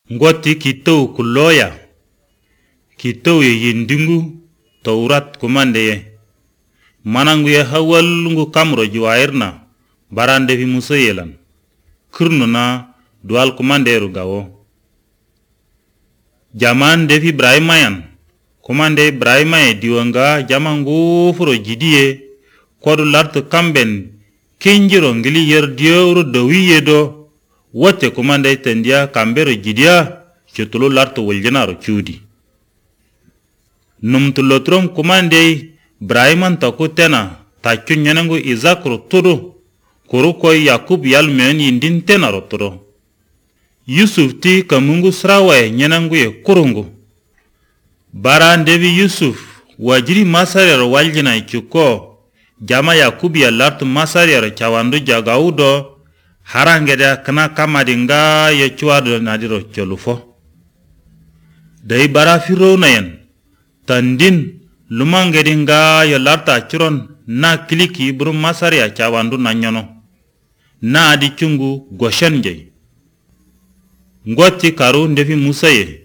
Ngoti kitau kuloya. Kitau ye yindingu taurat kumande ye. Manangu ye hawalungu kamro juwairna barande fi Musa yelan. Kurno na dual kumande rugawo. Jaman defi Ibrahimayan. Kumande Ibrahima diwanga jamangu furo jidiye kodu lartu kamben kinjiro ngili yer diyo dawiye do wote kumande tendia kambero jidiya chutulu lartu waljinaro chudi. Numtulotrom kumande Ibrahiman taku tena tachu nyanangu Izakro tudu kuru koi Yakub yalmen yindin tena roturo. Yusuf ti kamungu srawaye nyanangu ye kurungu. Baran devi Yusuf wajiri masariyar waljina ichuko jama Yakub ya lartu masariyar chawandu jagaudo harangeda kana kamadinga ya chuwado nadiro cholufo. Dai bara firo nayan tandin lumangedinga ya larta churon na kliki buru masariyar chawandu nanyono na adi chungu Goshen jay. Ngoti karu ndefi Musa ye